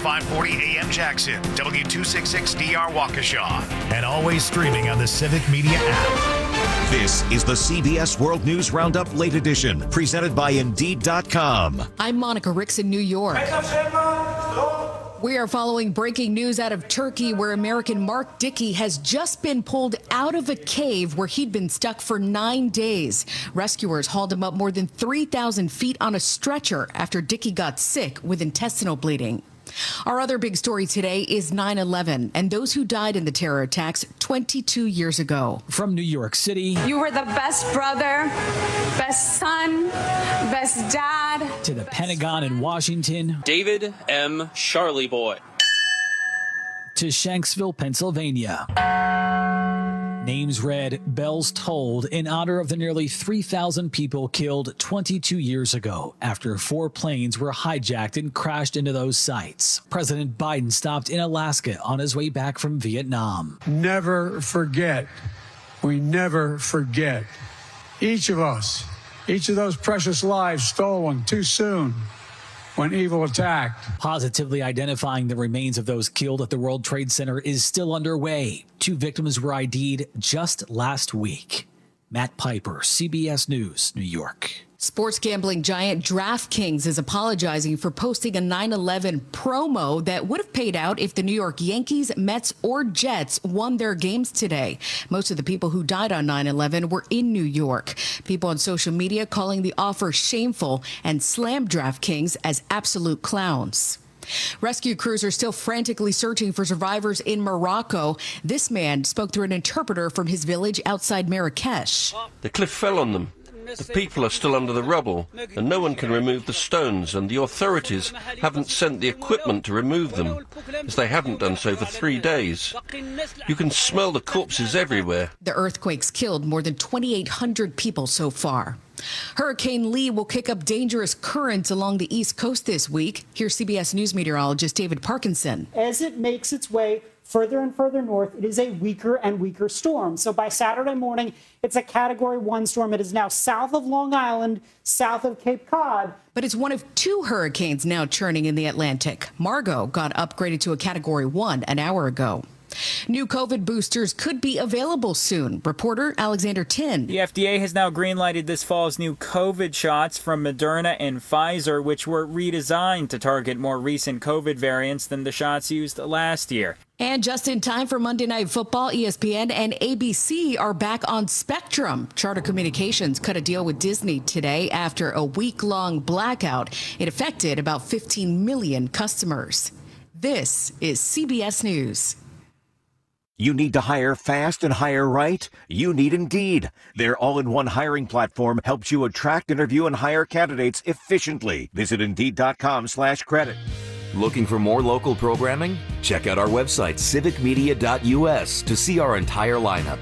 540 AM Jackson, W266DR Waukesha, and always streaming on the Civic Media app. This is the CBS World News Roundup Late Edition, presented by Indeed.com. I'm Monica Ricks in New York. We are following breaking news out of Turkey, where American Mark Dickey has just been pulled out of a cave where he'd been stuck for 9 days. Rescuers hauled him up more than 3,000 feet on a stretcher after Dickey got sick with intestinal bleeding. Our other big story today is 9/11 and those who died in the terror attacks 22 years ago. From New York City. You were the best brother, best son, best dad. To the Pentagon in Washington. David M. Charlie Boy. To Shanksville, Pennsylvania. Names read, bells tolled in honor of the nearly 3,000 people killed 22 years ago after 4 planes were hijacked and crashed into those sites. President Biden stopped in Alaska on his way back from Vietnam. Never forget. We never forget. Each of us, each of those precious lives stolen too soon when evil attacked. Positively identifying the remains of those killed at the World Trade Center is still underway. 2 victims were ID'd just last week. Matt Piper, CBS News, New York. Sports gambling giant DraftKings is apologizing for posting a 9/11 promo that would have paid out if the New York Yankees, Mets, or Jets won their games today. Most of the people who died on 9/11 were in New York. People on social media calling the offer shameful and slammed DraftKings as absolute clowns. Rescue crews are still frantically searching for survivors in Morocco. This man spoke through an interpreter from his village outside Marrakesh. The cliff fell on them. The people are still under the rubble, and no one can remove the stones, and the authorities haven't sent the equipment to remove them, as they haven't done so for 3 days. You can smell the corpses everywhere. The earthquakes killed more than 2,800 people so far. Hurricane Lee will kick up dangerous currents along the East Coast this week. Here's CBS News meteorologist David Parkinson. As it makes its way further and further north, it is a weaker and weaker storm. So by Saturday morning, it's a Category 1 storm. It is now south of Long Island, south of Cape Cod. But it's one of 2 hurricanes now churning in the Atlantic. Margot got upgraded to a Category 1 an hour ago. New COVID boosters could be available soon. Reporter Alexander Tin. The FDA has now greenlighted this fall's new COVID shots from Moderna and Pfizer, which were redesigned to target more recent COVID variants than the shots used last year. And just in time for Monday Night Football, ESPN and ABC are back on Spectrum. Charter Communications cut a deal with Disney today after a week-long blackout. It affected about 15 million customers. This is CBS News. You need to hire fast and hire right? You need Indeed. Their all-in-one hiring platform helps you attract, interview, and hire candidates efficiently. Visit Indeed.com/credit. Looking for more local programming? Check out our website, civicmedia.us, to see our entire lineup.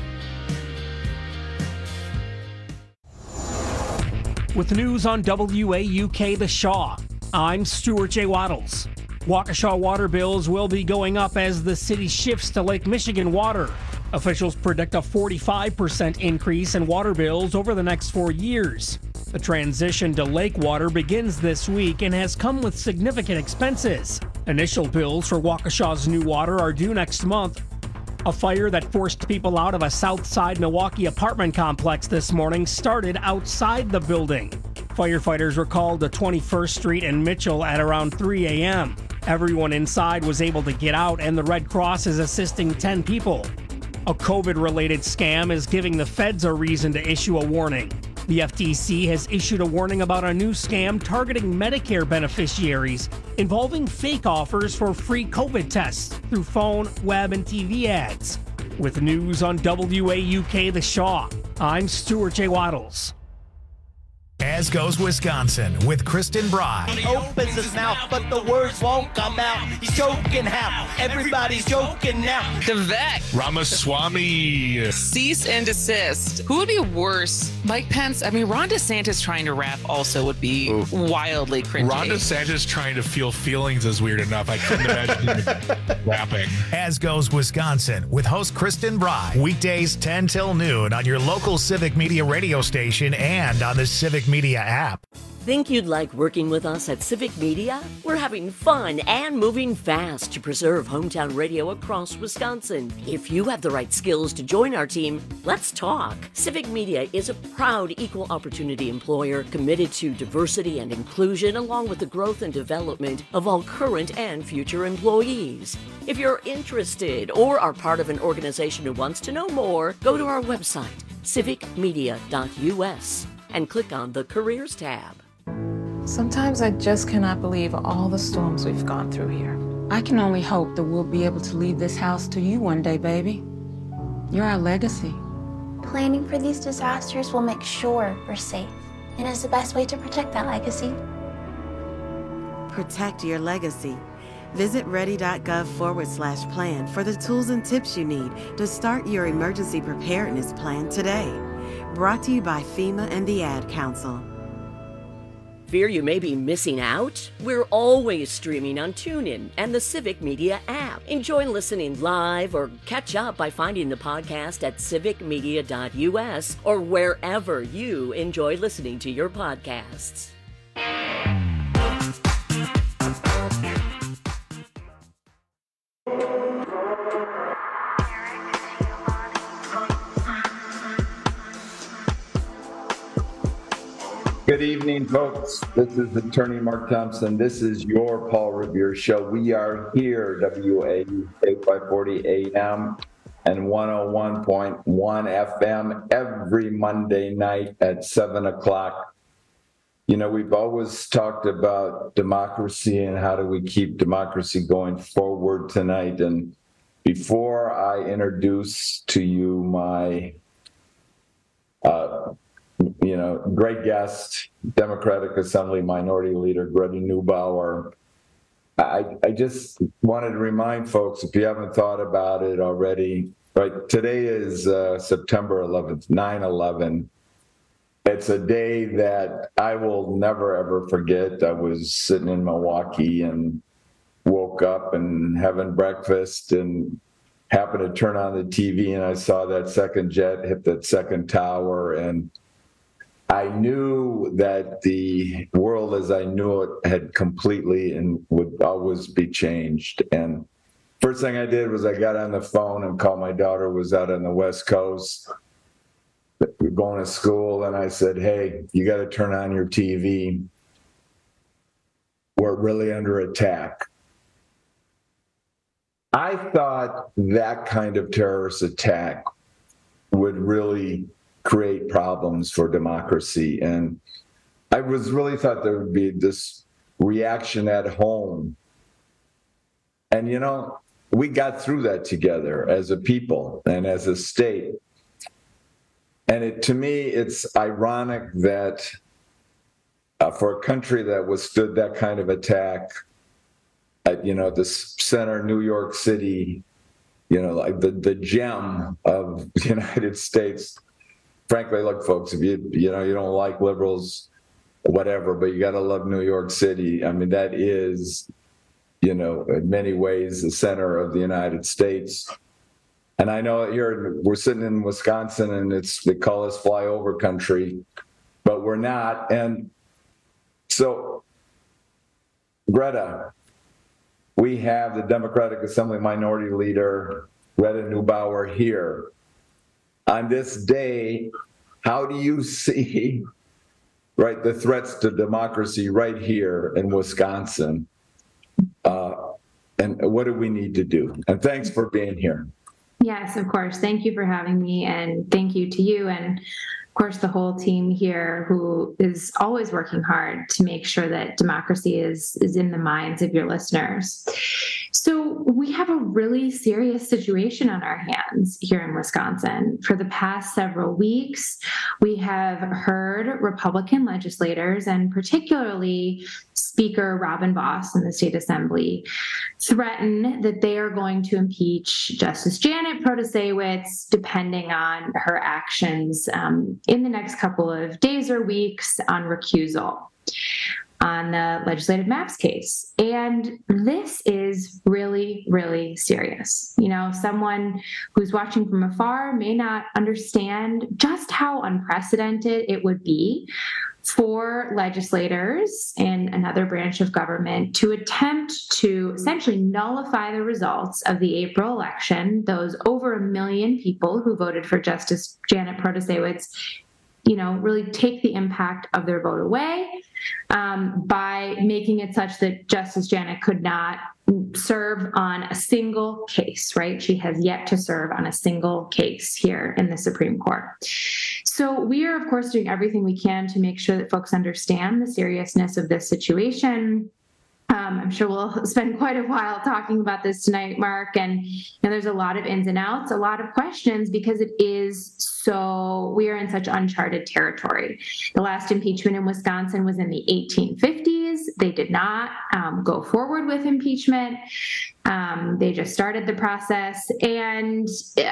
With news on WAUK The Shaw, I'm Stuart J. Waddles. Waukesha water bills will be going up as the city shifts to Lake Michigan water. Officials predict a 45% increase in water bills over the next 4 years. The transition to lake water begins this week and has come with significant expenses. Initial bills for Waukesha's new water are due next month. A fire that forced people out of a Southside Milwaukee apartment complex this morning started outside the building. Firefighters were called to 21st Street and Mitchell at around 3 a.m. Everyone inside was able to get out, and the Red Cross is assisting 10 people. A COVID-related scam is giving the feds a reason to issue a warning. The FTC has issued a warning about a new scam targeting Medicare beneficiaries involving fake offers for free COVID tests through phone, web, and TV ads. With news on WAUK The Shaw, I'm Stuart J. Waddles. As goes Wisconsin with Kristen Bry. He opens his mouth, but the words won't come out. He's joking how everybody's joking now. Vivek Ramaswamy. Cease and desist. Who would be worse? Mike Pence? I mean, Ron DeSantis trying to rap also would be wildly cringy. Ron DeSantis trying to feel feelings is weird enough. I couldn't imagine him rapping. As goes Wisconsin with host Kristen Bry. Weekdays 10 till noon on your local Civic Media radio station and on the Civic Media app. Think you'd like working with us at Civic Media? We're having fun and moving fast to preserve hometown radio across Wisconsin. If you have the right skills to join our team, let's talk. Civic Media is a proud equal opportunity employer committed to diversity and inclusion, along with the growth and development of all current and future employees. If you're interested or are part of an organization who wants to know more, go to our website, civicmedia.us, and click on the Careers tab. Sometimes I just cannot believe all the storms we've gone through here. I can only hope that we'll be able to leave this house to you one day, baby. You're our legacy. Planning for these disasters will make sure we're safe, and is the best way to protect that legacy. Protect your legacy. Visit ready.gov/plan for the tools and tips you need to start your emergency preparedness plan today. Brought to you by FEMA and the Ad Council. Fear you may be missing out? We're always streaming on TuneIn and the Civic Media app. Enjoy listening live or catch up by finding the podcast at civicmedia.us or wherever you enjoy listening to your podcasts. Good evening, folks. This is Attorney Mark Thompson. This is your Paul Revere Show. We are here, WAU 540 AM and 101.1 FM every Monday night at 7 o'clock. You know, we've always talked about democracy and how do we keep democracy going forward tonight. And before I introduce to you my great guest, Democratic Assembly Minority Leader Greta Neubauer, I just wanted to remind folks, if you haven't thought about it already, right, today is September 11th, 9/11. It's a day that I will never, ever forget. I was sitting in Milwaukee and woke up and having breakfast and happened to turn on the TV, and I saw that second jet hit that second tower, and I knew that the world as I knew it had completely and would always be changed. And first thing I did was I got on the phone and called my daughter, who was out on the West Coast, going to school, and I said, hey, you got to turn on your TV. We're really under attack. I thought that kind of terrorist attack would really create problems for democracy. And I really thought there would be this reaction at home. And, you know, we got through that together as a people and as a state. And to me, it's ironic that for a country that withstood that kind of attack at, the center, New York City, like the gem of the United States. Frankly, look, folks, if you don't like liberals, whatever, but you got to love New York City. I mean, that is, in many ways, the center of the United States. And I know we're sitting in Wisconsin, and they call us flyover country, but we're not. And so, Greta, we have the Democratic Assembly Minority Leader, Greta Neubauer, here. On this day, how do you see, right, the threats to democracy right here in Wisconsin? And what do we need to do? And thanks for being here. Yes, of course. Thank you for having me, and thank you to you and, of course, the whole team here who is always working hard to make sure that democracy is in the minds of your listeners. So we have a really serious situation on our hands here in Wisconsin. For the past several weeks, we have heard Republican legislators, and particularly Speaker Robin Vos in the State Assembly, threaten that they are going to impeach Justice Janet Protasiewicz depending on her actions in the next couple of days or weeks on recusal. on the legislative maps case. And this is really, really serious. You know, someone who's watching from afar may not understand just how unprecedented it would be for legislators and another branch of government to attempt to essentially nullify the results of the April election, those over 1 million people who voted for Justice Janet Protasiewicz, you know, really take the impact of their vote away by making it such that Justice Janet could not serve on a single case, right? She has yet to serve on a single case here in the Supreme Court. So we are, of course, doing everything we can to make sure that folks understand the seriousness of this situation. I'm sure we'll spend quite a while talking about this tonight, Mark. And there's a lot of ins and outs, a lot of questions, because it is so, we are in such uncharted territory. The last impeachment in Wisconsin was in the 1850s. They did not go forward with impeachment. They just started the process. And,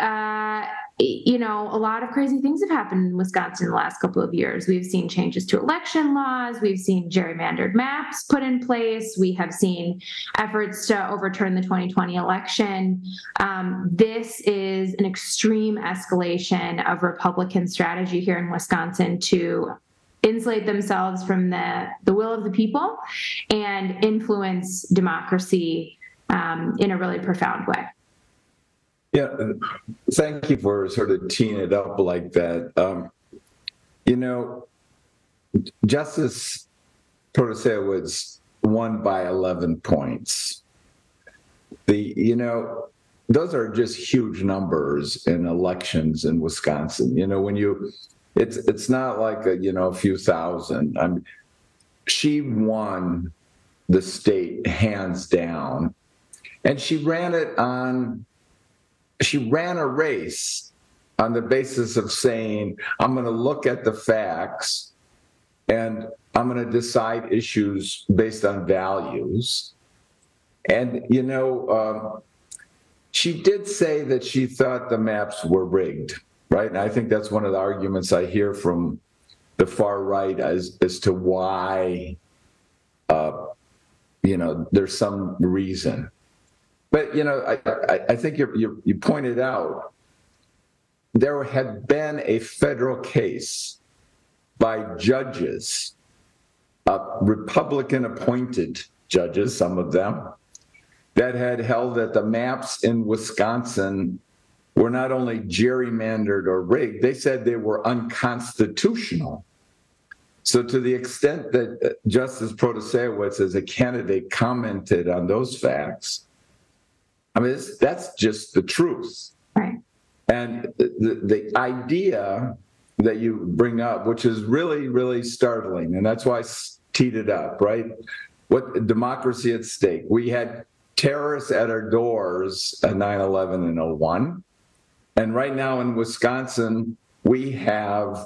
a lot of crazy things have happened in Wisconsin in the last couple of years. We've seen changes to election laws. We've seen gerrymandered maps put in place. We have seen efforts to overturn the 2020 election. This is an extreme escalation of Republican strategy here in Wisconsin to insulate themselves from the will of the people and influence democracy in a really profound way. Yeah, thank you for sort of teeing it up like that. Justice Protasiewicz won by 11 points. Those are just huge numbers in elections in Wisconsin. It's not like a few thousand. She won the state hands down, and she ran a race on the basis of saying, I'm going to look at the facts and I'm going to decide issues based on values. And, she did say that she thought the maps were rigged, right? And I think that's one of the arguments I hear from the far right as to why, there's some reason. But, I think you pointed out there had been a federal case by judges, Republican-appointed judges, some of them, that had held that the maps in Wisconsin were not only gerrymandered or rigged, they said they were unconstitutional. So to the extent that Justice Protasiewicz as a candidate commented on those facts, that's just the truth. Right. And the idea that you bring up, which is really, really startling, and that's why I teed it up, right? What democracy at stake? We had terrorists at our doors at 9/11 and 2001. And right now in Wisconsin, we have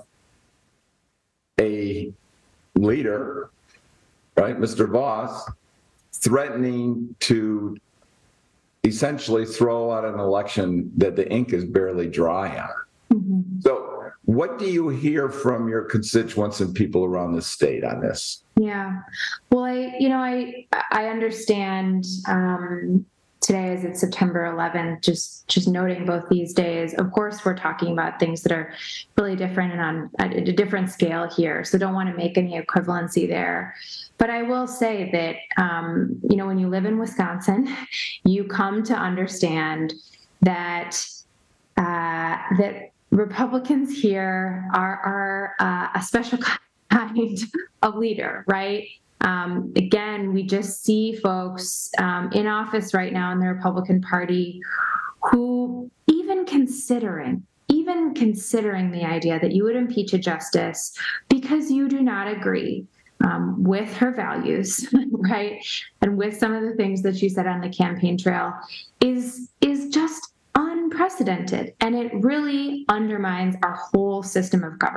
a leader, right, Mr. Vos, threatening to essentially throw out an election that the ink is barely dry on. Mm-hmm. So what do you hear from your constituents and people around the state on this? Yeah, well, I understand today as it's September 11th, just noting both these days. Of course, we're talking about things that are really different and on a different scale here. So don't want to make any equivalency there. But I will say that, when you live in Wisconsin, you come to understand that that Republicans here are a special kind of leader, right? Again, we just see folks in office right now in the Republican Party who even considering the idea that you would impeach a justice because you do not agree with her values, right? And with some of the things that she said on the campaign trail is just unprecedented. And it really undermines our whole system of government.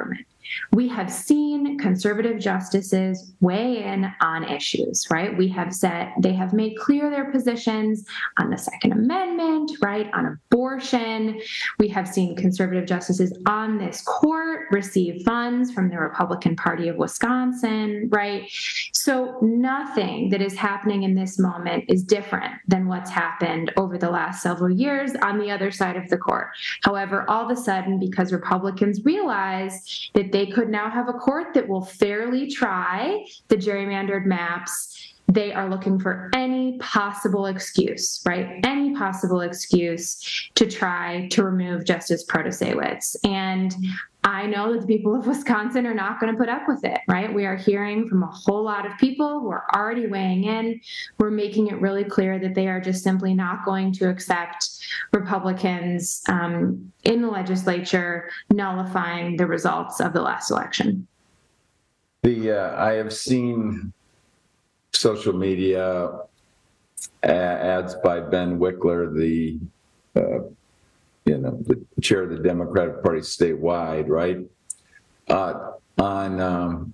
we have seen conservative justices weigh in on issues, right? We have said they have made clear their positions on the Second Amendment, right? On abortion. We have seen conservative justices on this court receive funds from the Republican Party of Wisconsin, right? So nothing that is happening in this moment is different than what's happened over the last several years on the other side of the court. However, all of a sudden, because Republicans realize that they could now have a court that will fairly try the gerrymandered maps, they are looking for any possible excuse, right? Any possible excuse to try to remove Justice Protasiewicz. And I know that the people of Wisconsin are not going to put up with it, right? We are hearing from a whole lot of people who are already weighing in. We're making it really clear that they are just simply not going to accept Republicans in the legislature nullifying the results of the last election. I have seen social media ads by Ben Wickler, the chair of the Democratic Party statewide, right? On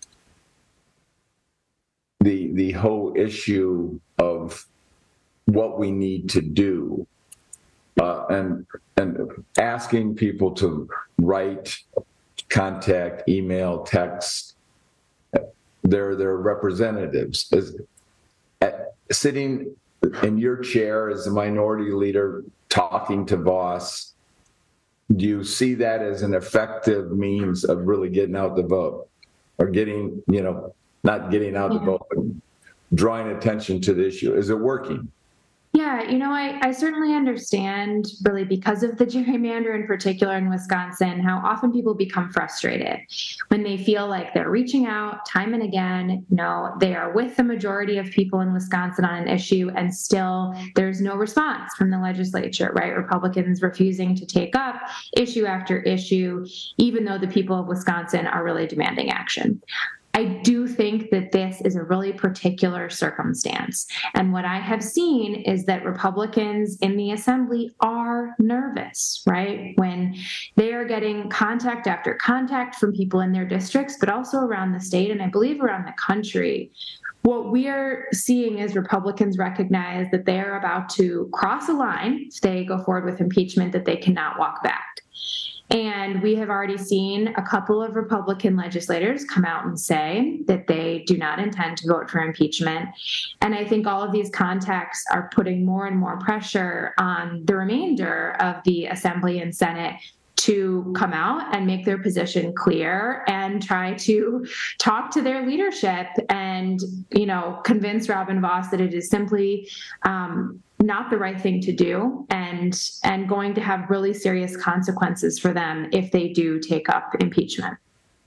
the whole issue of what we need to do, and asking people to write, contact, email, text their representatives. Sitting in your chair as a minority leader talking to Vos, do you see that as an effective means of really getting out the vote, or getting, not getting out the vote, but drawing attention to the issue? Is it working? Yeah, I certainly understand, really, because of the gerrymander in particular in Wisconsin, how often people become frustrated when they feel like they're reaching out time and again. They are with the majority of people in Wisconsin on an issue, and still there's no response from the legislature, right? Republicans refusing to take up issue after issue, even though the people of Wisconsin are really demanding action. I do think that this is a really particular circumstance. And what I have seen is that Republicans in the Assembly are nervous, right? When they are getting contact after contact from people in their districts, but also around the state, and I believe around the country. What we are seeing is Republicans recognize that they are about to cross a line if they go forward with impeachment that they cannot walk back. And we have already seen a couple of Republican legislators come out and say that they do not intend to vote for impeachment. And I think all of these contacts are putting more and more pressure on the remainder of the Assembly and Senate to come out and make their position clear and try to talk to their leadership and, convince Robin Vos that it is simply not the right thing to do and going to have really serious consequences for them if they do take up impeachment.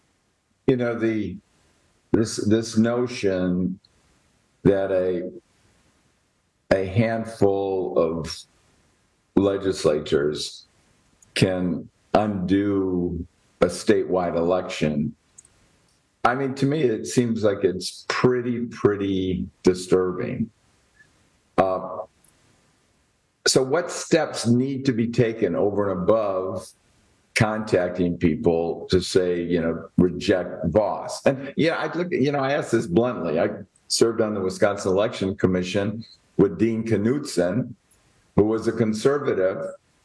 This notion that a handful of legislatures can undo a statewide election. I mean, to me, it seems like it's pretty disturbing. So what steps need to be taken over and above contacting people to say, reject Vos? And I asked this bluntly. I served on the Wisconsin Election Commission with Dean Knutson, who was a conservative,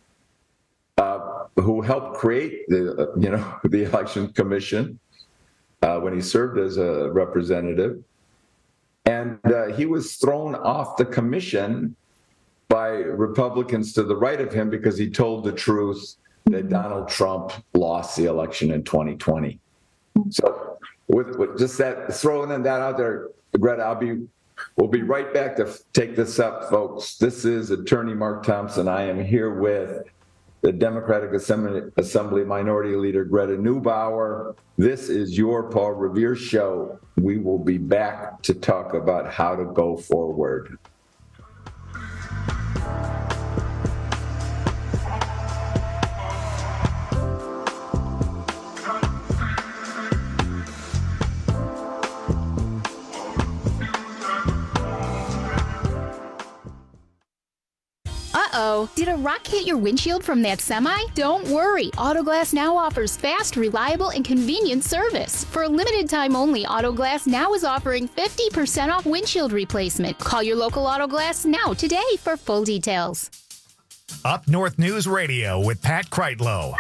who helped create the Election Commission when he served as a representative. And he was thrown off the commission by Republicans to the right of him because he told the truth that Donald Trump lost the election in 2020. So with just that, throwing that out there, Greta, we'll be right back to take this up, folks. This is Attorney Mark Thompson. I am here with the Democratic Assembly Minority Leader Greta Neubauer. This is your Paul Revere Show. We will be back to talk about how to go forward. Uh-oh, did a rock hit your windshield from that semi? Don't worry, Autoglass Now offers fast, reliable, and convenient service. For a limited time only, Autoglass Now is offering 50% off windshield replacement. Call your local Autoglass Now today for full details. Up North News Radio with Pat Kreitlow.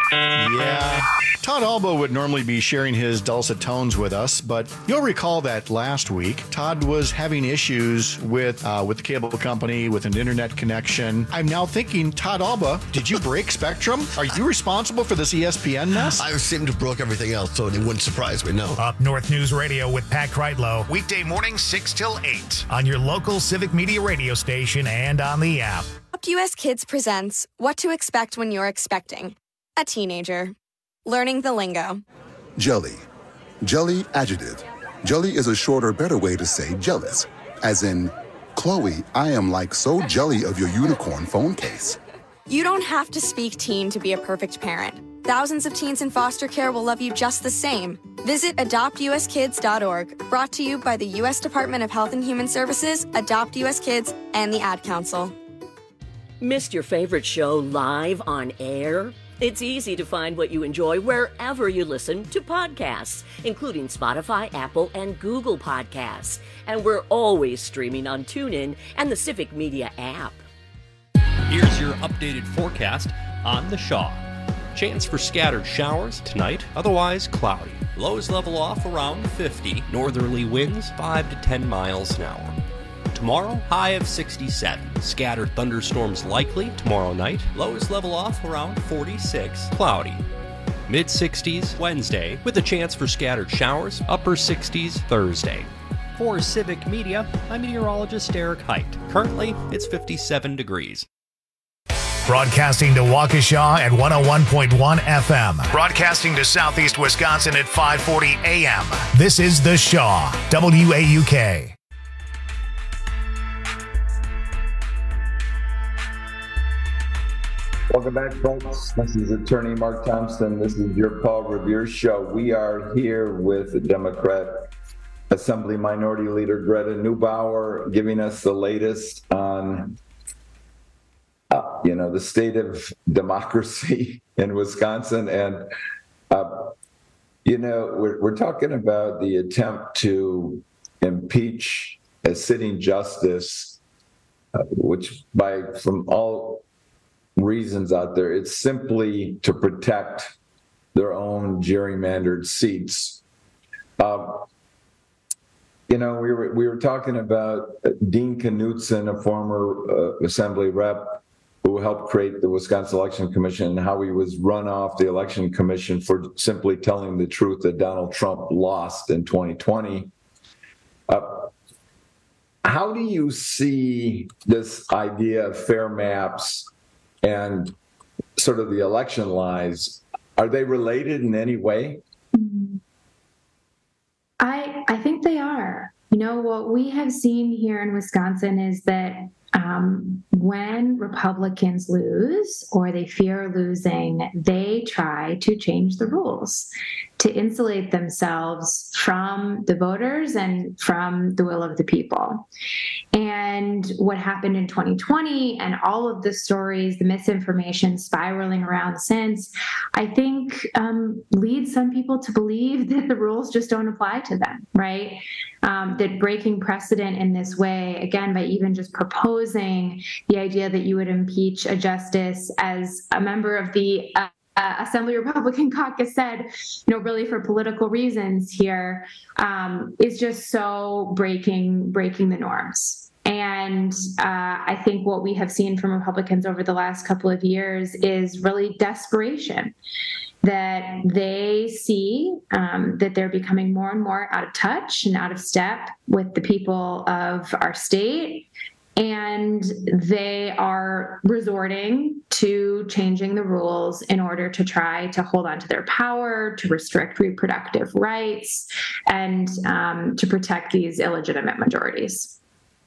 Yeah. Todd Alba would normally be sharing his dulcet tones with us, but you'll recall that last week, Todd was having issues with the cable company, with an internet connection. I'm now thinking, Todd Alba, did you break Spectrum? Are you responsible for this ESPN mess? I seem to have broke everything else, so it wouldn't surprise me, no. Up North News Radio with Pat Kreitlow, weekday mornings 6 till 8 on your local Civic Media radio station and on the app. Adopt US Kids presents What to Expect When You're Expecting a Teenager. Learning the lingo. Jelly. Jelly adjective. Jelly is a shorter, better way to say jealous. As in, Chloe, I am like so jelly of your unicorn phone case. You don't have to speak teen to be a perfect parent. Thousands of teens in foster care will love you just the same. Visit adoptuskids.org. Brought to you by the U.S. Department of Health and Human Services, Adopt US Kids, and the Ad Council. Missed your favorite show live on air? It's easy to find what you enjoy wherever you listen to podcasts, including Spotify, Apple, and Google Podcasts. And we're always streaming on TuneIn and the Civic Media app. Here's your updated forecast on the Shaw. Chance for scattered showers tonight, otherwise cloudy. Lows level off around 50. Northerly winds 5 to 10 miles an hour. Tomorrow, high of 67. Scattered thunderstorms likely tomorrow night. Lows level off around 46. Cloudy. Mid-60s Wednesday with a chance for scattered showers. Upper 60s Thursday. For Civic Media, I'm meteorologist Eric Height. Currently, it's 57 degrees. Broadcasting to Waukesha at 101.1 FM. Broadcasting to Southeast Wisconsin at 540 AM. This is The Shaw, WAUK. Welcome back, folks. This is Attorney Mark Thompson. This is your Paul Revere Show. We are here with the Democrat Assembly Minority Leader Greta Neubauer giving us the latest on, the state of democracy in Wisconsin. And, we're talking about the attempt to impeach a sitting justice, which from all reasons out there, it's simply to protect their own gerrymandered seats. We were talking about Dean Knutson, a former Assembly rep who helped create the Wisconsin Election Commission, and how he was run off the Election Commission for simply telling the truth that Donald Trump lost in 2020. How do you see this idea of fair maps and sort of the election lies? Are they related in any way? I think they are. What we have seen here in Wisconsin is that when Republicans lose or they fear losing, they try to change the rules to insulate themselves from the voters and from the will of the people. And what happened in 2020 and all of the stories, the misinformation spiraling around since, I think leads some people to believe that the rules just don't apply to them, right? That breaking precedent in this way, again, by even just proposing the idea that you would impeach a justice, as a member of the Assembly Republican Caucus said, really for political reasons here, is just so breaking the norms. And I think what we have seen from Republicans over the last couple of years is really desperation, that they see that they're becoming more and more out of touch and out of step with the people of our state. And they are resorting to changing the rules in order to try to hold on to their power, to restrict reproductive rights, and to protect these illegitimate majorities.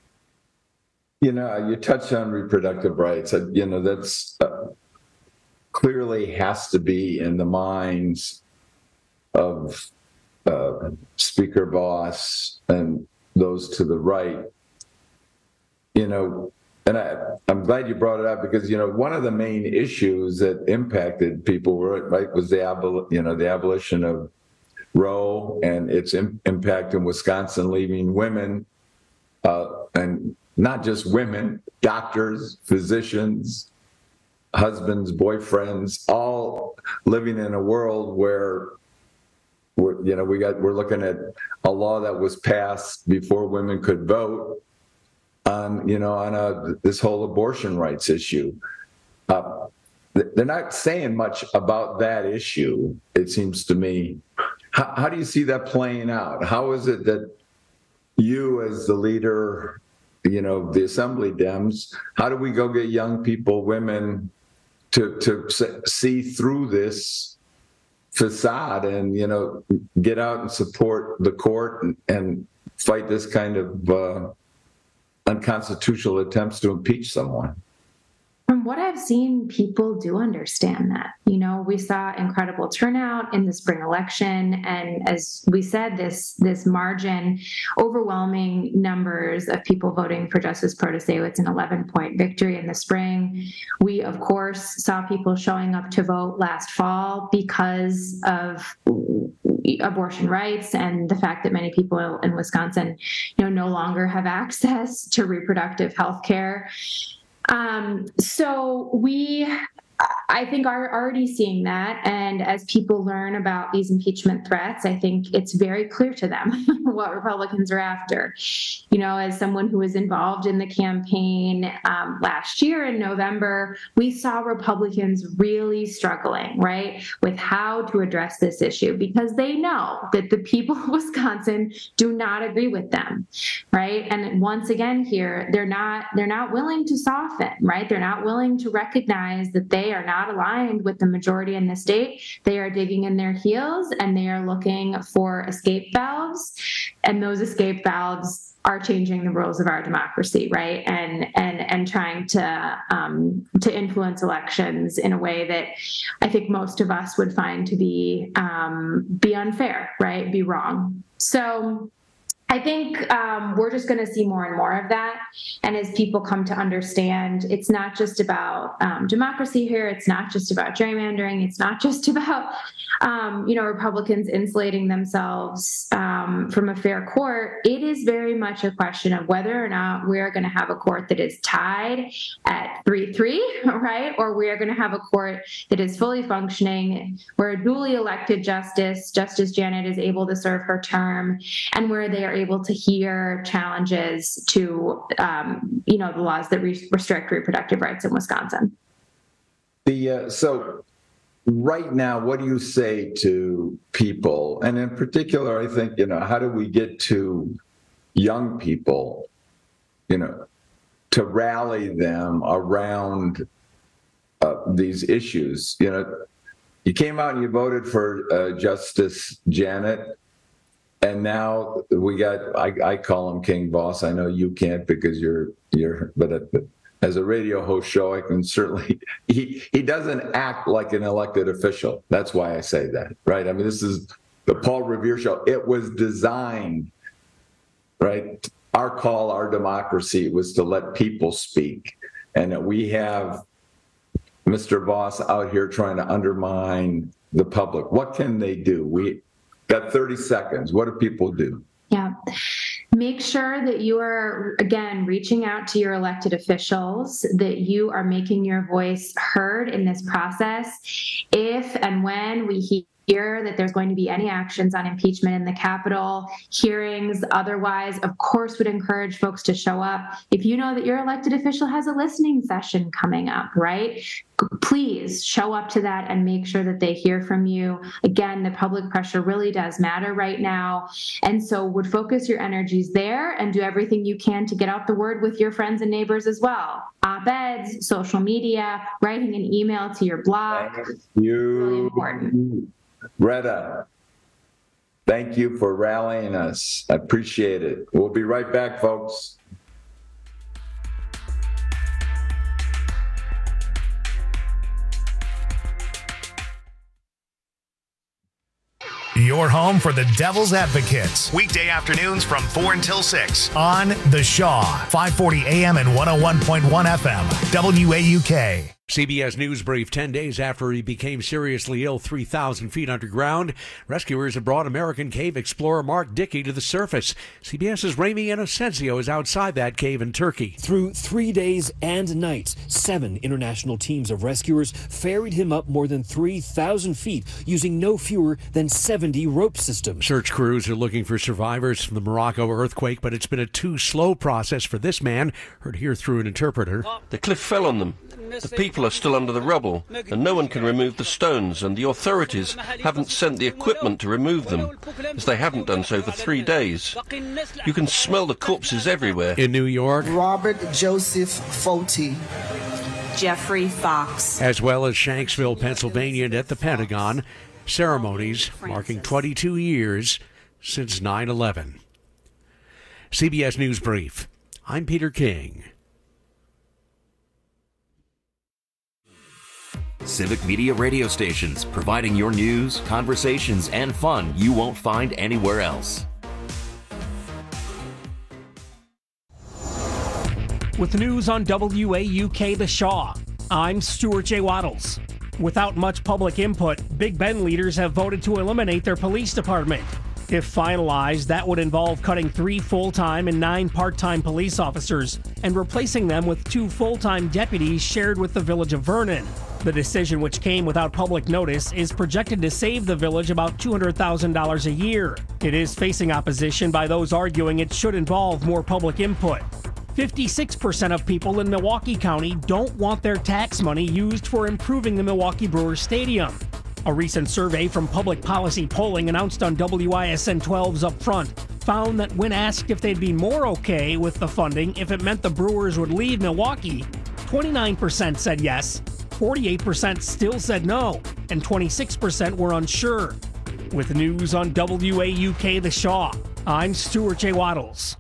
You touched on reproductive rights. That's clearly has to be in the minds of Speaker Voss and those to the right. and I'm glad you brought it up because, one of the main issues that impacted people was the abolition of Roe and its impact in Wisconsin, leaving women, and not just women, doctors, physicians, husbands, boyfriends, all living in a world where we're looking at a law that was passed before women could vote on this whole abortion rights issue. They're not saying much about that issue, it seems to me. How do you see that playing out? How is it that you, as the leader, the Assembly Dems, how do we go get young people, women, to see through this facade and, get out and support the court and fight this kind of unconstitutional attempts to impeach someone? From what I've seen, people do understand that. We saw incredible turnout in the spring election. And as we said, this margin, overwhelming numbers of people voting for Justice Protasewicz, an 11-point victory in the spring. We, of course, saw people showing up to vote last fall because of abortion rights and the fact that many people in Wisconsin, no longer have access to reproductive health care. So I think, are already seeing that. And as people learn about these impeachment threats, I think it's very clear to them what Republicans are after. As someone who was involved in the campaign last year in November, we saw Republicans really struggling, right, with how to address this issue because they know that the people of Wisconsin do not agree with them, right? And once again here, they're not willing to soften, right? They're not willing to recognize that they are not aligned with the majority in the state. They are digging in their heels and they are looking for escape valves. And those escape valves are changing the rules of our democracy, right? And trying to influence elections in a way that I think most of us would find to be unfair, right? Be wrong. So I think we're just going to see more and more of that. And as people come to understand, it's not just about democracy here. It's not just about gerrymandering. It's not just about, Republicans insulating themselves from a fair court. It is very much a question of whether or not we are going to have a court that is tied at 3-3, right? Or we are going to have a court that is fully functioning, where a duly elected Justice Janet, is able to serve her term, and where they are able to hear challenges to, the laws that restrict reproductive rights in Wisconsin. So right now, what do you say to people? And in particular, I think, how do we get to young people, to rally them around these issues? You came out and you voted for Justice Janet. And now we got, I call him King Boss. I know you can't because but as a radio host show, I can certainly, he doesn't act like an elected official. That's why I say that, right? I mean, this is the Paul Revere show. It was designed, right? Our call, our democracy was to let people speak. And we have Mr. Voss out here trying to undermine the public. What can they do? We got 30 seconds. What do people do? Yeah. Make sure that you are, again, reaching out to your elected officials, that you are making your voice heard in this process. If and when we hear that there's going to be any actions on impeachment in the Capitol, hearings, otherwise, of course, would encourage folks to show up. If you know that your elected official has a listening session coming up, right? Please show up to that and make sure that they hear from you. Again, the public pressure really does matter right now. And so would focus your energies there and do everything you can to get out the word with your friends and neighbors as well. Op-eds, social media, writing an email to your blog. Really important. Retta, thank you for rallying us. I appreciate it. We'll be right back, folks. your home for the Devil's Advocates. Weekday afternoons from 4 until 6 on The Shaw, 540 AM and 101.1 FM, WAUK. CBS News Brief. 10 days after he became seriously ill 3,000 feet underground, rescuers have brought American cave explorer Mark Dickey to the surface. CBS's Ramy Inocencio is outside that cave in Turkey. Through 3 days and nights, 7 international teams of rescuers ferried him up more than 3,000 feet using no fewer than 70 rope systems. Search crews are looking for survivors from the Morocco earthquake, but it's been a too slow process for this man, heard here through an interpreter. The cliff fell on them. The people are still under the rubble, and no one can remove the stones, and the authorities haven't sent the equipment to remove them, as they haven't done so for 3 days. You can smell the corpses everywhere. In New York, Robert Joseph Foti. Jeffrey Fox. As well as Shanksville, Pennsylvania, and at the Pentagon, ceremonies marking 22 years since 9/11. CBS News Brief. I'm Peter King. Civic Media radio stations, providing your news, conversations, and fun you won't find anywhere else. With news on WAUK The Shaw, I'm Stuart J. Waddles. Without much public input, Big Bend leaders have voted to eliminate their police department. If finalized, that would involve cutting 3 full-time and 9 part-time police officers and replacing them with 2 full-time deputies shared with the village of Vernon. The decision, which came without public notice, is projected to save the village about $200,000 a year. It is facing opposition by those arguing it should involve more public input. 56% of people in Milwaukee County don't want their tax money used for improving the Milwaukee Brewers Stadium. A recent survey from Public Policy Polling announced on WISN 12's Upfront found that when asked if they'd be more okay with the funding if it meant the Brewers would leave Milwaukee, 29% said yes, 48% still said no, and 26% were unsure. With news on WAUK The Shaw, I'm Stuart J. Waddles.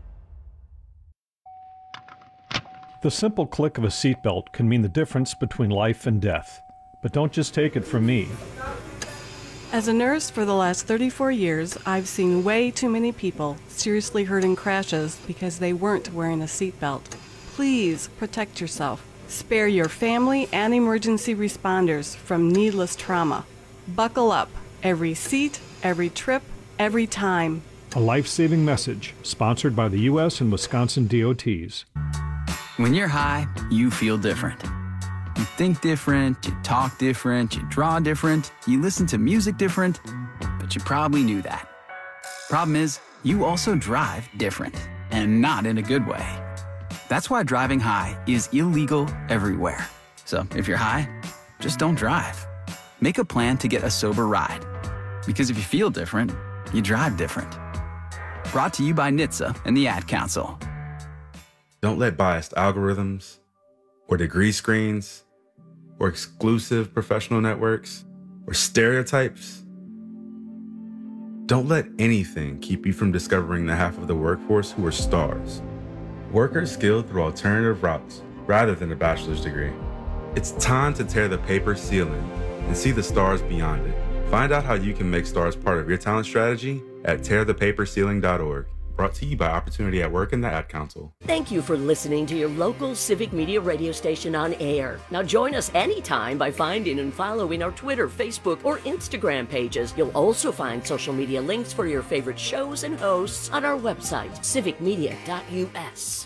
The simple click of a seatbelt can mean the difference between life and death. But don't just take it from me. As a nurse for the last 34 years, I've seen way too many people seriously hurt in crashes because they weren't wearing a seatbelt. Please protect yourself. Spare your family and emergency responders from needless trauma. Buckle up. Every seat, every trip, every time. A life-saving message sponsored by the U.S. and Wisconsin DOTs. When you're high, you feel different. You think different, you talk different, you draw different, you listen to music different, but you probably knew that. Problem is, you also drive different, and not in a good way. That's why driving high is illegal everywhere. So if you're high, just don't drive. Make a plan to get a sober ride. Because if you feel different, you drive different. Brought to you by NHTSA and the Ad Council. Don't let biased algorithms or degree screens or exclusive professional networks or stereotypes. Don't let anything keep you from discovering the half of the workforce who are stars. Workers skilled through alternative routes rather than a bachelor's degree. It's time to tear the paper ceiling and see the stars beyond it. Find out how you can make stars part of your talent strategy at tearthepaperceiling.org. Brought to you by Opportunity at Work and the Ad Council. Thank you for listening to your local Civic Media radio station on air. Now join us anytime by finding and following our Twitter, Facebook, or Instagram pages. You'll also find social media links for your favorite shows and hosts on our website, civicmedia.us.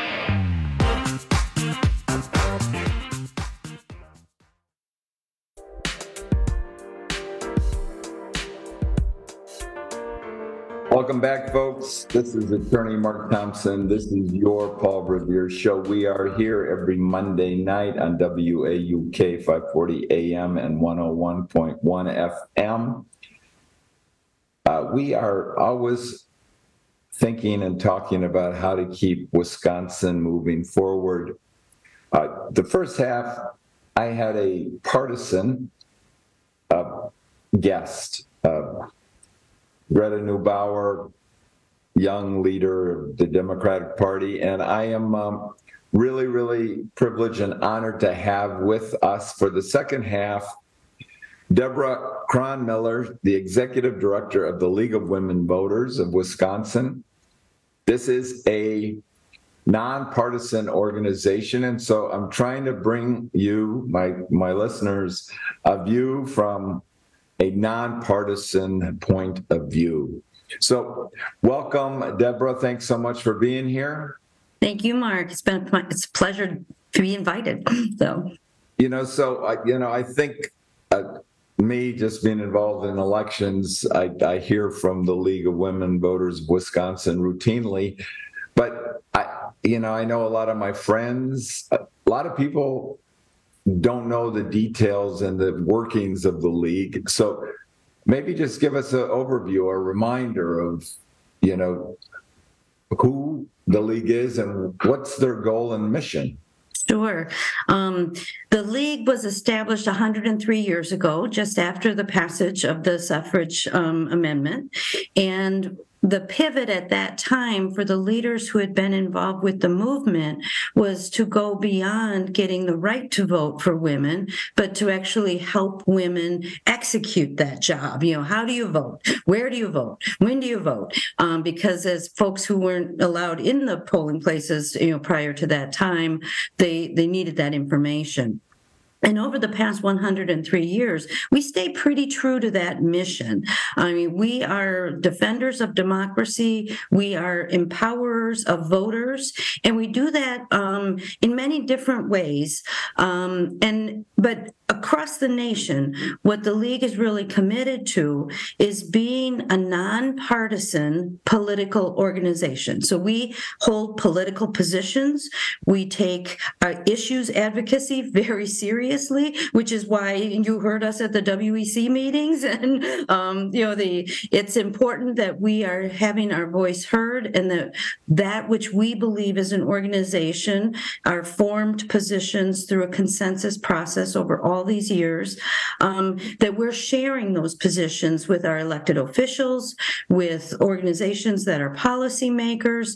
Welcome back, folks. This is Attorney Mark Thompson. This is your Paul Revere Show. We are here every Monday night on WAUK 540 AM and 101.1 FM. We are always thinking and talking about how to keep Wisconsin moving forward. The first half, I had a partisan guest, Greta Neubauer, young leader of the Democratic Party, and I am really, really privileged and honored to have with us for the second half Deborah Cronmiller, the Executive Director of the League of Women Voters of Wisconsin. This is a nonpartisan organization, and so I'm trying to bring you, my listeners, a view from a nonpartisan point of view. So welcome, Deborah. Thanks so much for being here. Thank you, Mark. It's a pleasure to be invited. I think me just being involved in elections, I hear from the League of Women Voters of Wisconsin routinely, but I know a lot of my friends, a lot of people don't know the details and the workings of the league. So maybe just give us an overview or a reminder of, who the league is and what's their goal and mission. Sure. The League was established 103 years ago, just after the passage of the suffrage amendment. And the pivot at that time for the leaders who had been involved with the movement was to go beyond getting the right to vote for women, but to actually help women execute that job. How do you vote? Where do you vote? When do you vote? Because as folks who weren't allowed in the polling places, prior to that time, they needed that information. And over the past 103 years, we stay pretty true to that mission. I mean, we are defenders of democracy. We are empowerers of voters, and we do that in many different ways. But across the nation, what the League is really committed to is being a nonpartisan political organization. So we hold political positions. We take our issues advocacy very seriously, which is why you heard us at the WEC meetings. And it's important that we are having our voice heard, and that which we believe as an organization are formed positions through a consensus process over all these years, that we're sharing those positions with our elected officials, with organizations that are policymakers,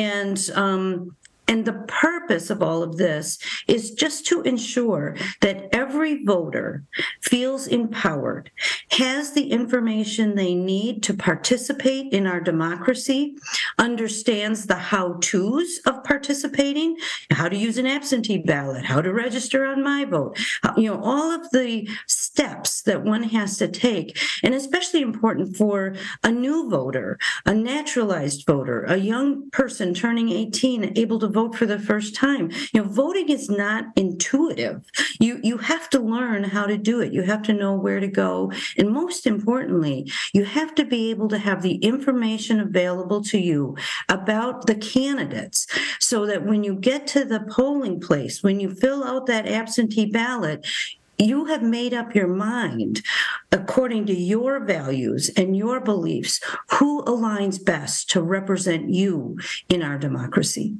and the purpose of all of this is just to ensure that every voter feels empowered, has the information they need to participate in our democracy, understands the how-tos of participating, how to use an absentee ballot, how to register on MyVote, all of the steps that one has to take, and especially important for a new voter, a naturalized voter, a young person turning 18, able to vote for the first time. Voting is not intuitive. You have to learn how to do it. You have to know where to go. And most importantly, you have to be able to have the information available to you about the candidates so that when you get to the polling place, when you fill out that absentee ballot, you have made up your mind according to your values and your beliefs, who aligns best to represent you in our democracy.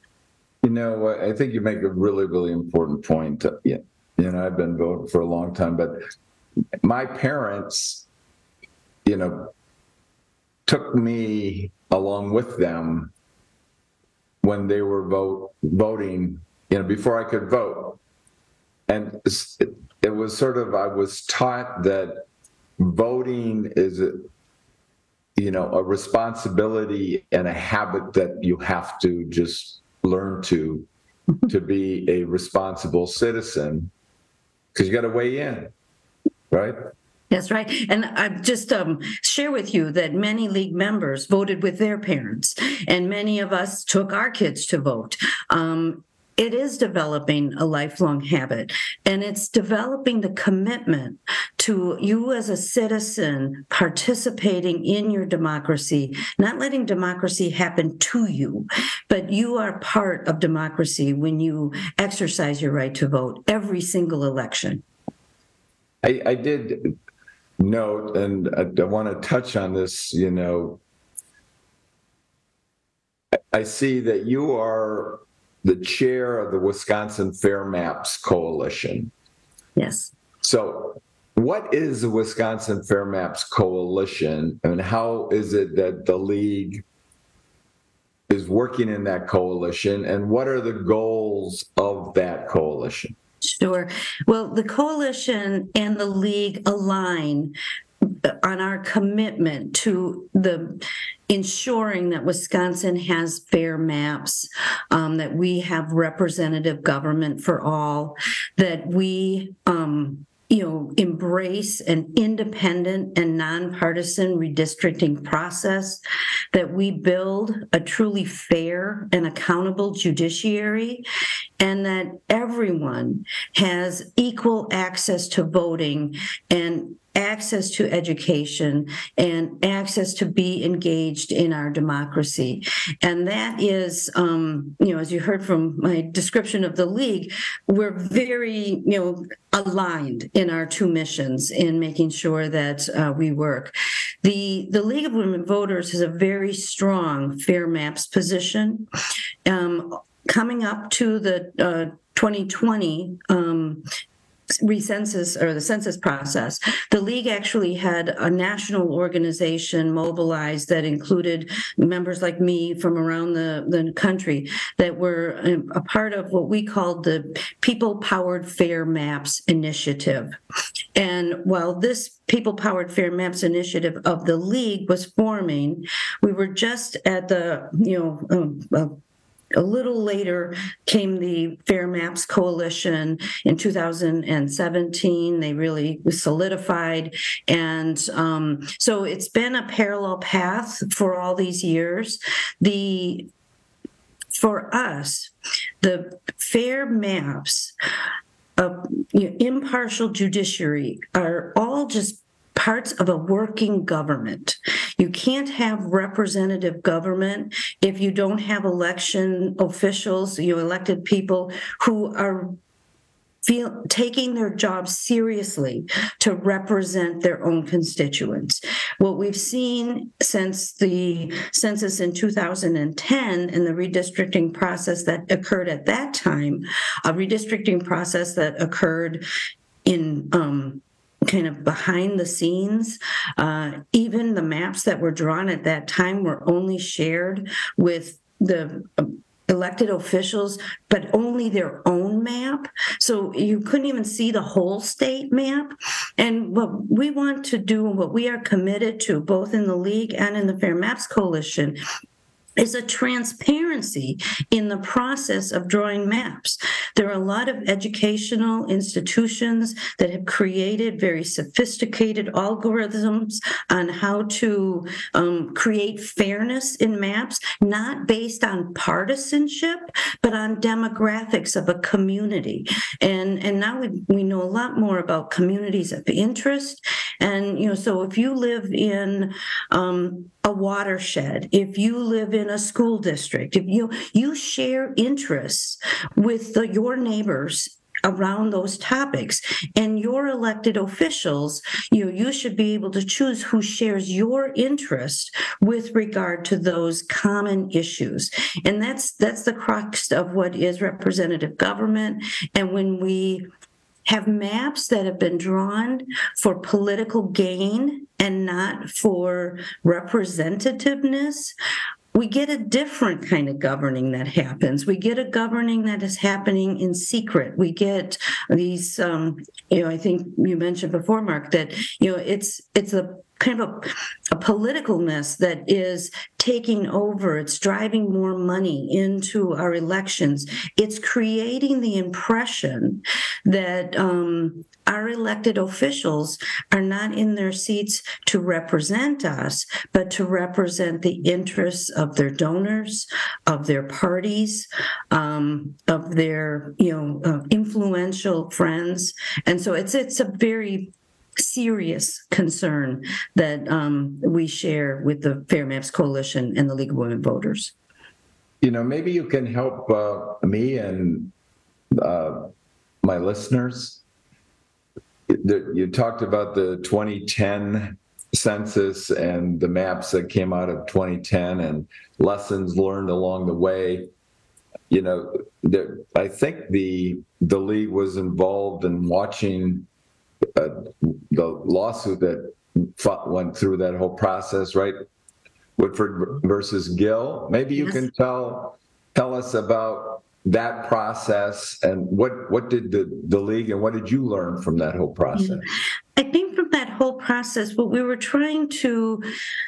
I think you make a really, really important point. I've been voting for a long time, but my parents, took me along with them when they were voting, before I could vote. And it was sort of, I was taught that voting is a responsibility and a habit that you have to just learn to be a responsible citizen, because you got to weigh in, right? That's right. And I just share with you that many League members voted with their parents, and many of us took our kids to vote. It is developing a lifelong habit, and it's developing the commitment to you as a citizen participating in your democracy, not letting democracy happen to you, but you are part of democracy when you exercise your right to vote every single election. I did note, and I want to touch on this, I see that you are the chair of the Wisconsin Fair Maps Coalition. Yes. So what is the Wisconsin Fair Maps Coalition, and how is it that the League is working in that coalition, and what are the goals of that coalition? Sure. Well, the coalition and the league align on our commitment to the ensuring that Wisconsin has fair maps, that we have representative government for all, that we embrace an independent and nonpartisan redistricting process, that we build a truly fair and accountable judiciary, and that everyone has equal access to voting and access to education and access to be engaged in our democracy. And that is, as you heard from my description of the league, we're very, aligned in our two missions in making sure that we work. The League of Women Voters has a very strong fair maps position. Coming up to the 2020 recensus or the census process, the league actually had a national organization mobilized that included members like me from around the country that were a part of what we called the People-Powered Fair Maps Initiative. And while this People-Powered Fair Maps Initiative of the league was forming, we were just at the, a little later came the Fair Maps Coalition in 2017. They really solidified. And so it's been a parallel path for all these years. For us, the fair maps of impartial judiciary are all just parts of a working government. You can't have representative government if you don't have election officials, elected people who are taking their job seriously to represent their own constituents. What we've seen since the census in 2010 and the redistricting process that occurred at that time, a redistricting process that occurred in kind of behind the scenes. Even the maps that were drawn at that time were only shared with the elected officials, but only their own map. So you couldn't even see the whole state map. And what we want to do, and what we are committed to, both in the League and in the Fair Maps Coalition, is a transparency in the process of drawing maps. There are a lot of educational institutions that have created very sophisticated algorithms on how to create fairness in maps, not based on partisanship, but on demographics of a community. And now we know a lot more about communities of interest. And, so if you live in a watershed, if you live in a school district, if you share interests with your neighbors around those topics, and your elected officials, you should be able to choose who shares your interest with regard to those common issues. And that's the crux of what is representative government. And when we have maps that have been drawn for political gain and not for representativeness, we get a different kind of governing that happens. We get a governing that is happening in secret. We get these, I think you mentioned before, Mark, that, it's a kind of a politicalness that is taking over. It's driving more money into our elections. It's creating the impression that our elected officials are not in their seats to represent us, but to represent the interests of their donors, of their parties, of their influential friends. And so it's a very serious concern that we share with the Fair Maps Coalition and the League of Women Voters. Maybe you can help me and my listeners. You talked about the 2010 census and the maps that came out of 2010 and lessons learned along the way. I think the league was involved in watching the lawsuit that went through that whole process, right? Woodford versus Gill. Maybe you can tell us about that process, and what did the league and what did you learn from that whole process? I think from that whole process, what we were trying to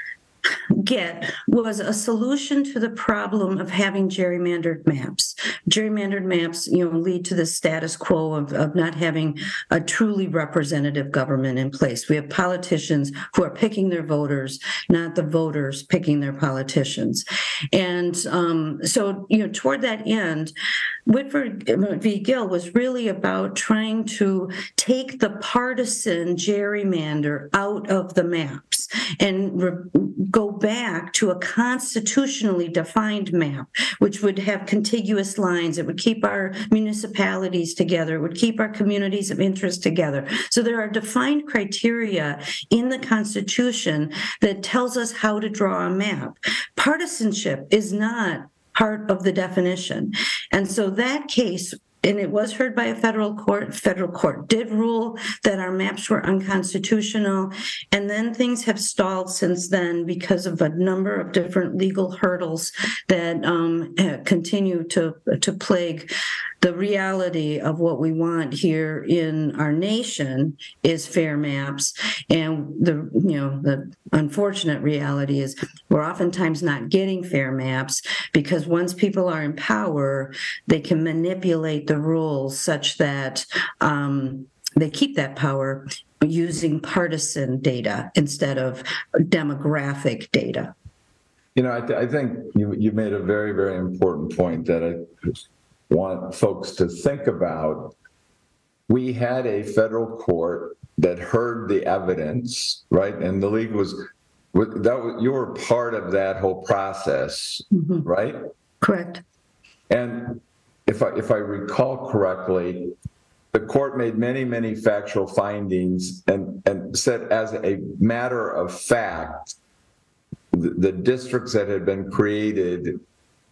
get was a solution to the problem of having gerrymandered maps. Gerrymandered maps, lead to the status quo of not having a truly representative government in place. We have politicians who are picking their voters, not the voters picking their politicians. And so, toward that end, Whitford v. Gill was really about trying to take the partisan gerrymander out of the maps and go back to a constitutionally defined map, which would have contiguous lines. It would keep our municipalities together. It would keep our communities of interest together. So there are defined criteria in the Constitution that tells us how to draw a map. Partisanship is not part of the definition. And so that case, and it was heard by a federal court did rule that our maps were unconstitutional. And then things have stalled since then because of a number of different legal hurdles that continue to plague the reality of what we want here in our nation is fair maps. And the unfortunate reality is we're oftentimes not getting fair maps because once people are in power, they can manipulate the rules such that they keep that power using partisan data instead of demographic data. I think you made a very, very important point that I want folks to think about. We had a federal court that heard the evidence, right? And the league you were part of that whole process, right? Correct. And if I recall correctly, the court made many, many factual findings and said, as a matter of fact, the districts that had been created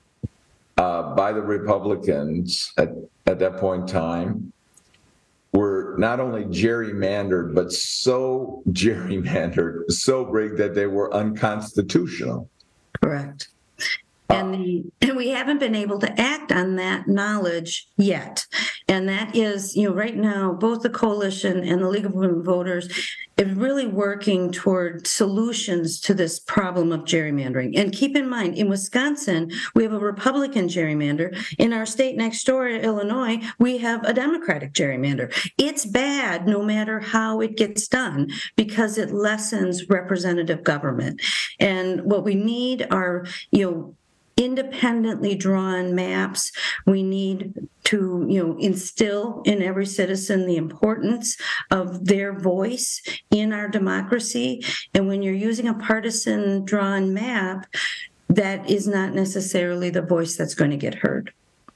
by the Republicans at that point in time were not only gerrymandered, but so gerrymandered, so rigged that they were unconstitutional. Correct. And we haven't been able to act on that knowledge yet. And that is, right now, both the Coalition and the League of Women Voters is really working toward solutions to this problem of gerrymandering. And keep in mind, in Wisconsin, we have a Republican gerrymander. In our state next door, Illinois, we have a Democratic gerrymander. It's bad no matter how it gets done because it lessens representative government. And what we need are, independently drawn maps. We need to, instill in every citizen the importance of their voice in our democracy. And when you're using a partisan drawn map, that is not necessarily the voice that's going to get heard.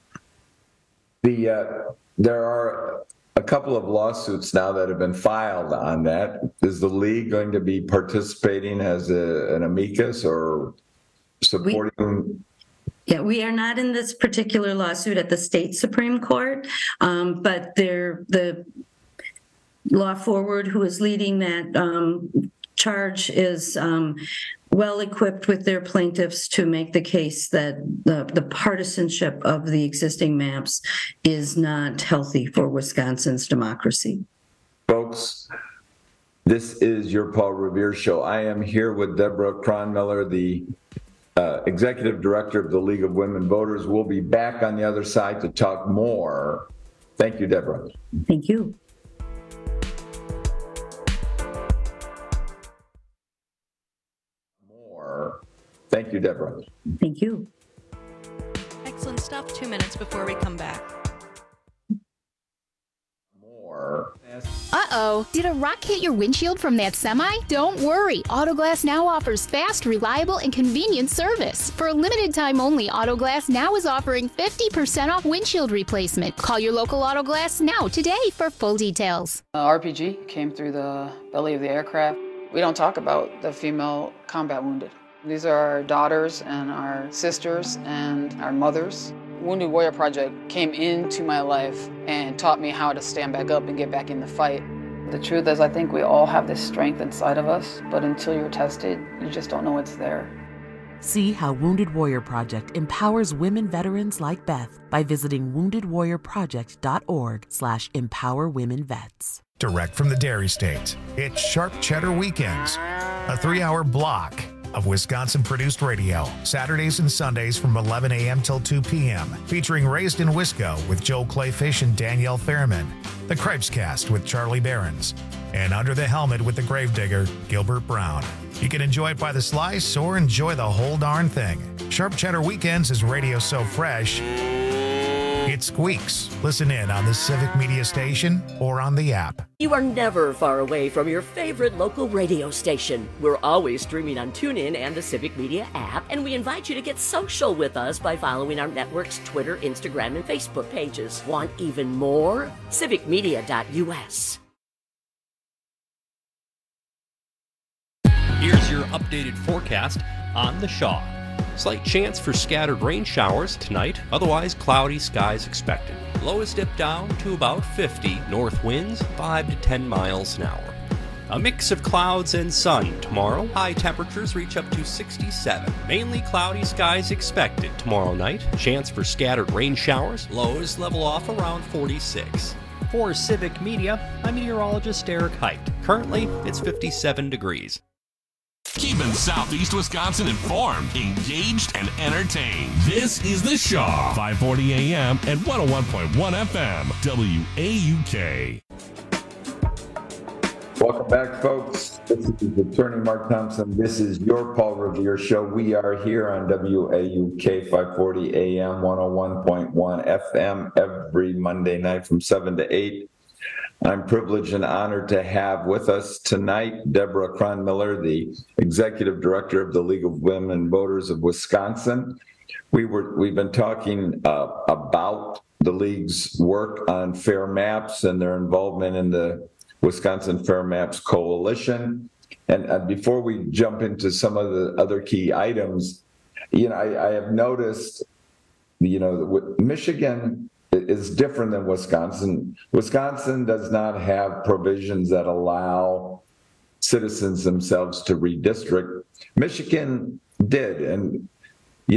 There are a couple of lawsuits now that have been filed on that. Is the league going to be participating as an amicus or supporting? We are not in this particular lawsuit at the state Supreme Court, but the Law Forward, who is leading that charge, is well equipped with their plaintiffs to make the case that the partisanship of the existing maps is not healthy for Wisconsin's democracy. Folks, this is your Paul Revere Show. I am here with Deborah Cronmiller, the Executive Director of the League of Women Voters. We'll be back on the other side to talk more. Thank you, Deborah. Thank you. More. Thank you, Deborah. Thank you. Excellent stuff. 2 minutes before we come back. More. Uh-oh. Did a rock hit your windshield from that semi? Don't worry. Autoglass Now offers fast, reliable, and convenient service. For a limited time only, Autoglass Now is offering 50% off windshield replacement. Call your local Autoglass Now today for full details. RPG came through the belly of the aircraft. We don't talk about the female combat wounded. These are our daughters and our sisters and our mothers. Wounded Warrior Project came into my life and taught me how to stand back up and get back in the fight. The truth is, I think we all have this strength inside of us, but until you're tested, you just don't know it's there. See how Wounded Warrior Project empowers women veterans like Beth by visiting woundedwarriorproject.org/empowerwomenvets. Direct from the Dairy State, it's Sharp Cheddar Weekends, a 3-hour block of Wisconsin-produced radio, Saturdays and Sundays from 11 a.m. till 2 p.m., featuring Raised in Wisco with Joel Clayfish and Danielle Fairman, The Cripescast with Charlie Behrens, and Under the Helmet with the Gravedigger, Gilbert Brown. You can enjoy it by the slice or enjoy the whole darn thing. Sharp Cheddar Weekends is radio so fresh, it squeaks. Listen in on the Civic Media Station or on the app. You are never far away from your favorite local radio station. We're always streaming on TuneIn and the Civic Media app, and we invite you to get social with us by following our network's Twitter, Instagram, and Facebook pages. Want even more? civicmedia.us. Here's your updated forecast on the Shaw. Slight chance for scattered rain showers tonight, otherwise cloudy skies expected. Lows dip down to about 50, north winds 5 to 10 miles an hour. A mix of clouds and sun tomorrow. High temperatures reach up to 67. Mainly cloudy skies expected tomorrow night. Chance for scattered rain showers. Lows level off around 46. For Civic Media, I'm meteorologist Eric Height. Currently, it's 57 degrees. Keeping Southeast Wisconsin informed, engaged, and entertained. This is The Shaw, 540 AM and 101.1 FM, WAUK. Welcome back, folks. This is Attorney Mark Thompson. This is your Paul Revere Show. We are here on WAUK 540 AM, 101.1 FM every Monday night from 7 to 8. I'm privileged and honored to have with us tonight Deborah Cron-Miller, the Executive Director of the League of Women Voters of Wisconsin. We've been talking about the League's work on Fair Maps and their involvement in the Wisconsin Fair Maps Coalition. And before we jump into some of the other key items, I have noticed, Michigan is different than Wisconsin. Wisconsin does not have provisions that allow citizens themselves to redistrict. Michigan did, and they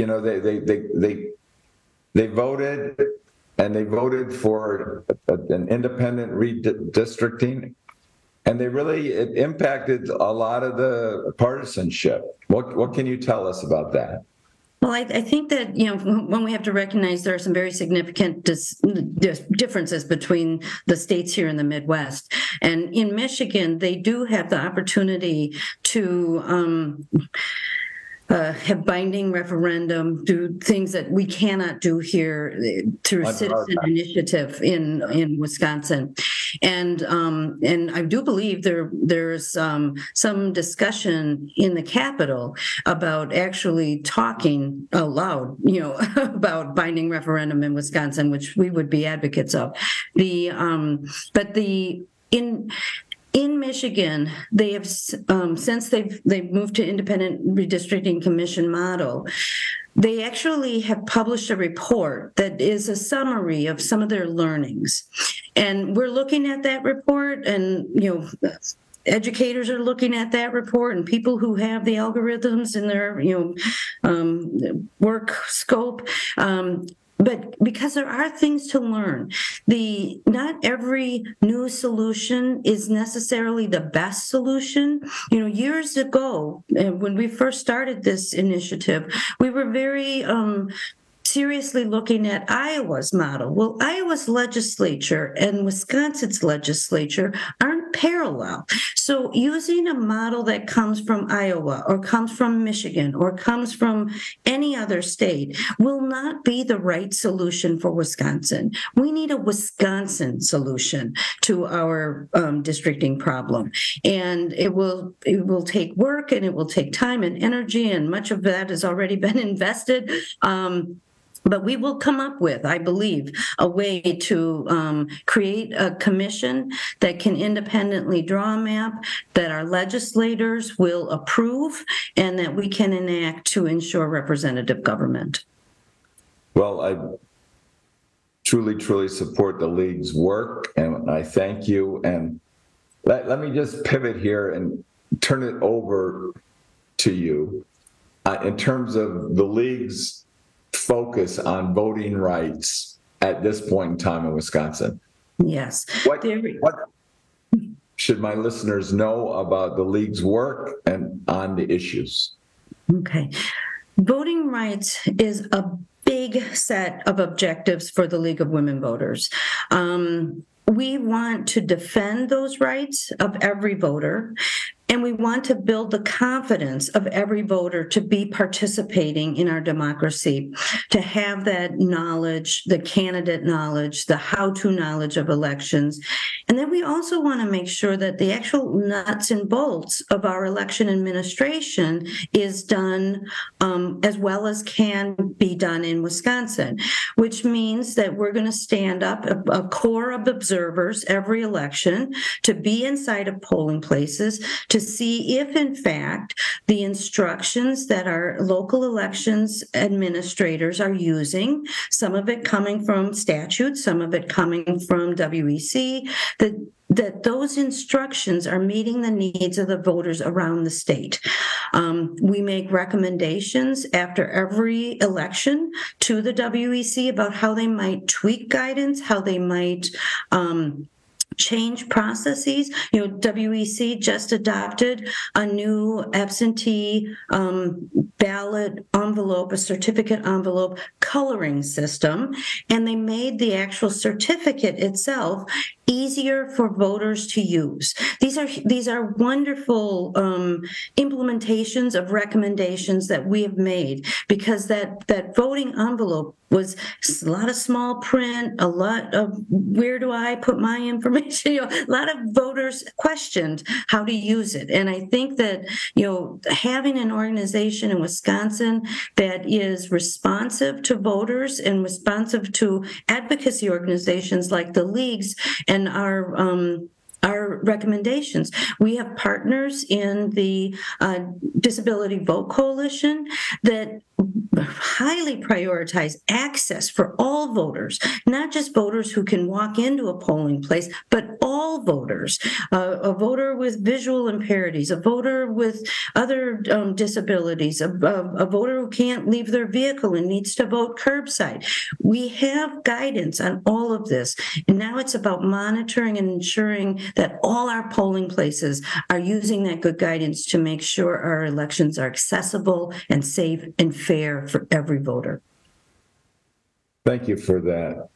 voted, and they voted for an independent redistricting, and it impacted a lot of the partisanship. What can you tell us about that? Well, I think that, when we have to recognize there are some very significant differences between the states here in the Midwest. And in Michigan, they do have the opportunity to have binding referendum, do things that we cannot do here through citizen initiative in Wisconsin. And I do believe there's some discussion in the Capitol about actually talking aloud, about binding referendum in Wisconsin, which we would be advocates of. In Michigan, they have since they've moved to independent redistricting commission model. They actually have published a report that is a summary of some of their learnings, and we're looking at that report, and educators are looking at that report, and people who have the algorithms in their work scope. But because there are things to learn, not every new solution is necessarily the best solution. Years ago, when we first started this initiative, we were very seriously looking at Iowa's model. Well, Iowa's legislature and Wisconsin's legislature aren't parallel. So using a model that comes from Iowa or comes from Michigan or comes from any other state will not be the right solution for Wisconsin. We need a Wisconsin solution to our districting problem. And it will take work, and it will take time and energy, and much of that has already been invested. But we will come up with, I believe, a way to create a commission that can independently draw a map that our legislators will approve and that we can enact to ensure representative government. Well, I truly, truly support the League's work, and I thank you. And let me just pivot here and turn it over to you. in terms of the league's focus on voting rights at this point in time in Wisconsin. Yes. What should my listeners know about the league's work and on the issues? Okay. Voting rights is a big set of objectives for the League of Women Voters. We want to defend those rights of every voter, and we want to build the confidence of every voter to be participating in our democracy, to have that knowledge, the candidate knowledge, the how-to knowledge of elections. And then we also want to make sure that the actual nuts and bolts of our election administration is done as well as can be done in Wisconsin, which means that we're going to stand up a core of observers every election to be inside of polling places to see if, in fact, the instructions that our local elections administrators are using, some of it coming from statute, some of it coming from WEC, that those instructions are meeting the needs of the voters around the state. We make recommendations after every election to the WEC about how they might tweak guidance, how they might change processes. WEC just adopted a new absentee ballot envelope, a certificate envelope coloring system, and they made the actual certificate itself easier for voters to use. These are wonderful implementations of recommendations that we have made, because that voting envelope was a lot of small print, a lot of where do I put my information? A lot of voters questioned how to use it. And I think that, having an organization in Wisconsin that is responsive to voters and responsive to advocacy organizations like the leagues and our recommendations. We have partners in the Disability Vote Coalition that highly prioritize access for all voters, not just voters who can walk into a polling place, but all voters, a voter with visual impairments, a voter with other disabilities, a voter who can't leave their vehicle and needs to vote curbside. We have guidance on all of this. And now it's about monitoring and ensuring that all our polling places are using that good guidance to make sure our elections are accessible and safe and fair for every voter. Thank you for that.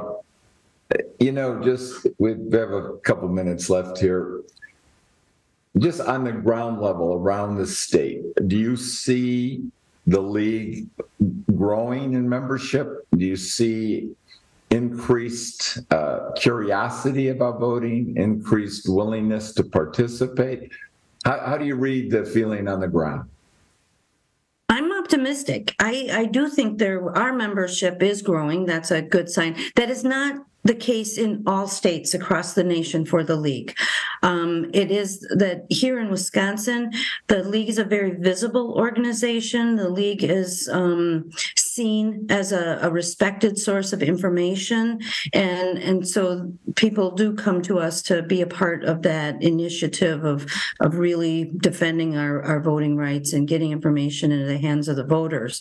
We have a couple minutes left here. Just on the ground level around the state, do you see the league growing in membership? Do you see increased curiosity about voting, increased willingness to participate? How do you read the feeling on the ground? I'm optimistic. I do think our membership is growing. That's a good sign. That is not the case in all states across the nation for the league. It is that here in Wisconsin, the league is a very visible organization. The league is seen as a respected source of information, and so people do come to us to be a part of that initiative of really defending our voting rights and getting information into the hands of the voters.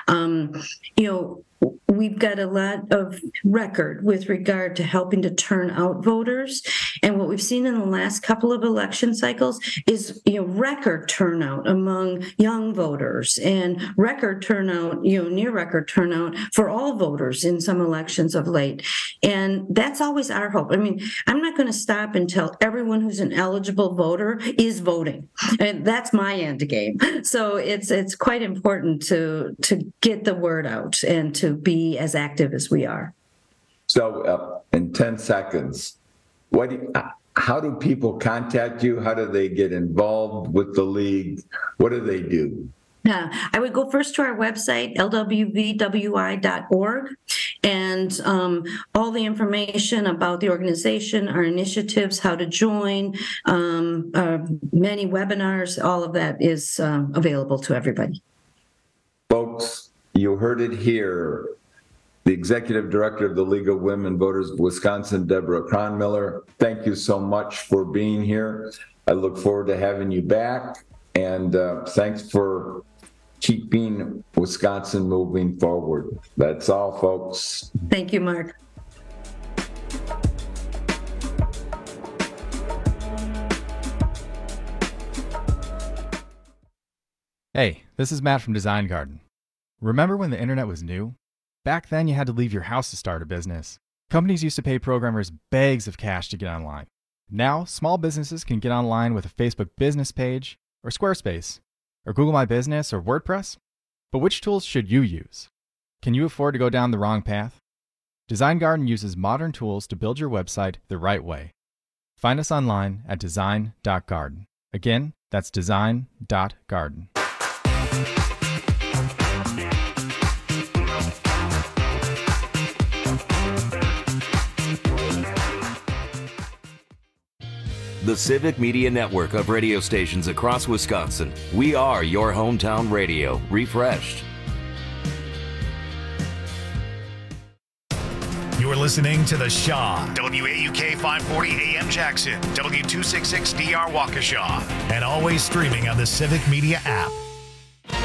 We've got a lot of record with regard to helping to turn out voters. And what we've seen in the last couple of election cycles is, record turnout among young voters and record turnout, near record turnout for all voters in some elections of late. And that's always our hope. I mean, I'm not going to stop until everyone who's an eligible voter is voting. And that's my end game. So it's quite important to get the word out and to be as active as we are. So in 10 seconds, how do people contact you? How do they get involved with the league? What do they do? I would go first to our website, lwvwi.org, and all the information about the organization, our initiatives, how to join, many webinars, all of that is available to everybody. Folks, you heard it here. The Executive Director of the League of Women Voters of Wisconsin, Deborah Cronmiller, thank you so much for being here. I look forward to having you back, and thanks for keeping Wisconsin moving forward. That's all, folks. Thank you, Mark. Hey, this is Matt from Design Garden. Remember when the internet was new? Back then, you had to leave your house to start a business. Companies used to pay programmers bags of cash to get online. Now, small businesses can get online with a Facebook business page, or Squarespace, or Google My Business, or WordPress. But which tools should you use? Can you afford to go down the wrong path? Design Garden uses modern tools to build your website the right way. Find us online at design.garden. Again, that's design.garden. The Civic Media Network of radio stations across Wisconsin. We are your hometown radio, refreshed. You're listening to The Shaw, WAUK 540 AM Jackson, W266DR Waukesha, and always streaming on the Civic Media app.